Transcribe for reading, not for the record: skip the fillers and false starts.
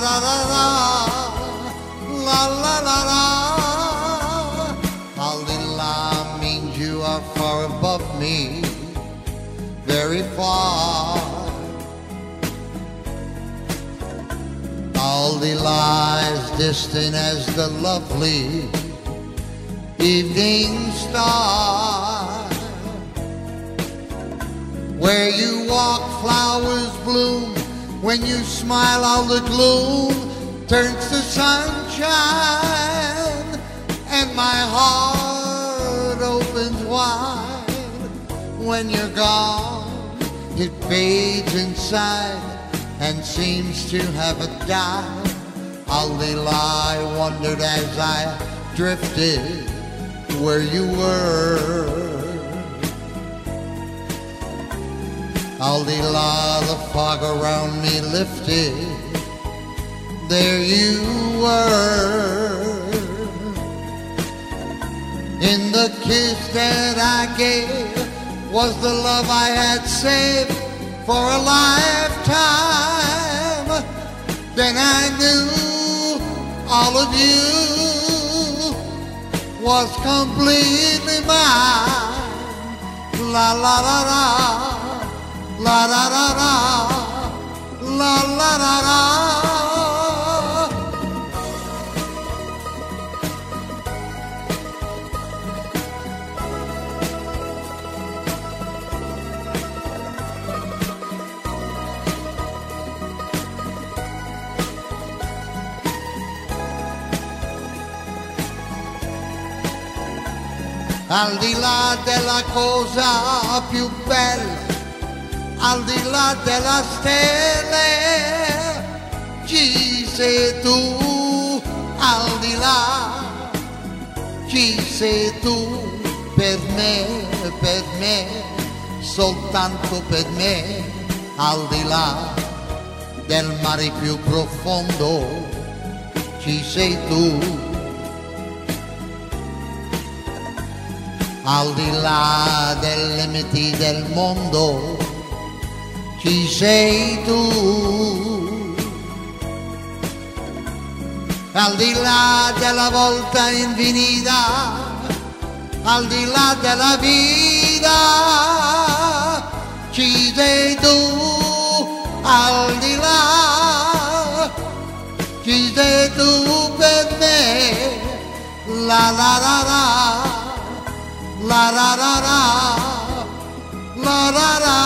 la la la, la la la la. Al-Dila means you are far above me, very far. Al-Dila as distant as the lovely evening star. Where you walk, flowers bloom. When you smile, all the gloom turns to sunshine, and my heart opens wide. When you're gone, it fades inside and seems to have a dive. Al-Dila, I wondered as I drifted where you were. Al-Dila, the fog around me lifted, there you were. In the kiss that I gave was the love I had saved for a lifetime. Then I knew all of you was completely mine. La la la la. La da da da, la la da da. Al di là della cosa più bella, al di là della stelle, ci sei tu, al di là, ci sei tu, per me, soltanto per me, al di là del mare più profondo, ci sei tu. Al di là dei limiti del mondo, ci sei tu. Al di là della volta infinita, al di là della vita, ci sei tu. Al di là, ci sei tu per me. La la la la, la la la la, la la la.